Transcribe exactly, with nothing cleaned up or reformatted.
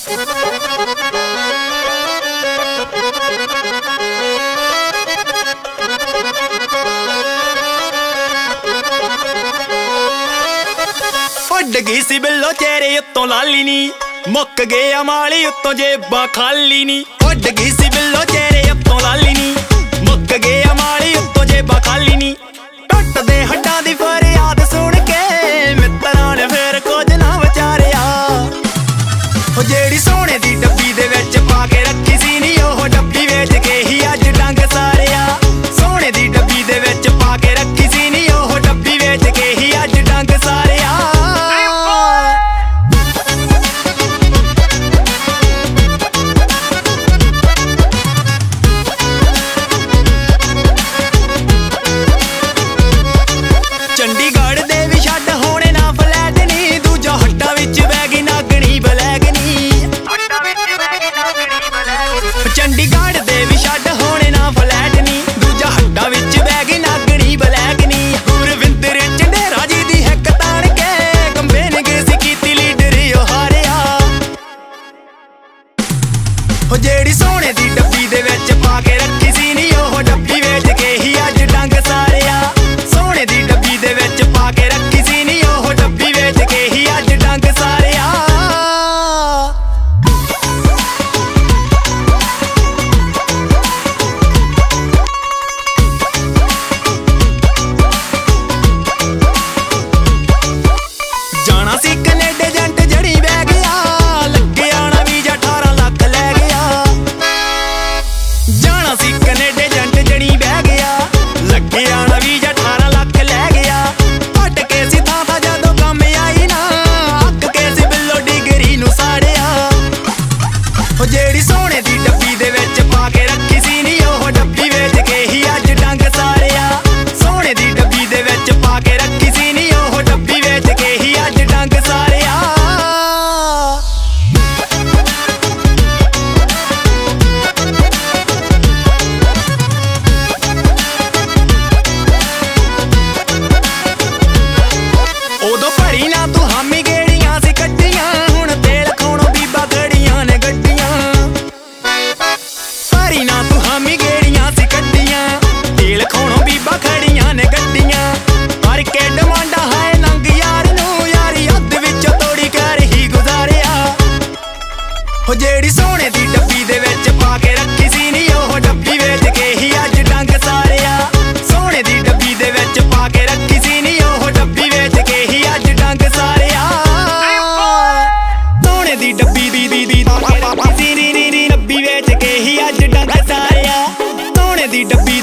ਉੱਡ गई सी बिल्लो चेहरे उत्तों लाली नी, मुक गया माली उत्तों जेबा खाली नी। ਉੱਡ गई सी बिल्लो चेहरे उत्तों लाली नी, मुक गया माली उत्तों जेबा खाली नी। टुटदे हड्डां दी फरियाद सुन के मित्तरां ने फिर कुछ ना विचारिया। ओ जेड़ी सोने दी डब्बी दे विच पा के रखी सी नी, ओह डब्बी वेच के ही अज डंग सारिया। सोने दी डब्बी दे विच पा के रखी सी नी, ओह डब्बी वेच के ही अज डंग सारिया। चंडीगढ़ दे भी छड्ड होने ना फ्लैट नी, दूजा हट्टा विच बैगी नागणी ब्लैक नी। चंडीगढ़ दे भी छड्ड होने ना फ्लैट नी, दूजा हट्टा विच बैगी नागणी ब्लैक नी। गुरविंदर चंडेरा जी दी हिक ताण के कंबे ने गेसी कीती लीडर ओ हारिया। ओ जेड़ी सोने दी डब्बी दे विच पा के रखी सी नी, ओह डब्बी वेच के ही अज डंग सारिया। सोने दी डब्बी दे विच पा के रखी सी नी, ओह डब्बी वेच के ही अज डंग सारिया। जाना सी कनेडे जंट जड़ी बह गया, लगे आना वीजा अठारह लाख लै गया। जाना सी कनेडे जंट जड़ी बह गया, लगे आना वीजा अठारह लाख लै गया। हट के सी थां थां जदों कम आई ना, अग के सी बिल्लो डिगरी नूं साड़िया। ओ जेड़ी सोने दी डब्बी दे विच पा के रखी सी नी, ओह डब्बी वेच के ही अज डंग सारिया। सोने दी डब्बी दे विच पा के रखी सी नी, ओह डब्बी वेच के ही अज डंग सारिया। उदों भरी ना तू हामी गेड़ियां सी कड्डियां, हुण तेल खाणों बीबा गड़ियां ने गड्डियां। भरी ना तू हामी गेड़ियां सी कड्डियां, तेल खाणों बीबा खड़ियां ने गड्डियां। पर के डिमांडा है नंग यार नूं, यारी हद विच तोड़ी कर ही गुजारिया। ओ जेड़ी सोने दी डब्बी दे विच पा के रखी सी नी, ओह डब्बी वेच के ही अज डंग सारिया। सोने दी डब्बी दे विच पा के रखी सी नी, ओह डब्बी वेच के ही अज डंग सारिया। सोने दी डब्बी दी दी दी पा के रखी सी नी, नी नी डब्बी वेच के ही अज डंग सारिया। सोने दी डब्बी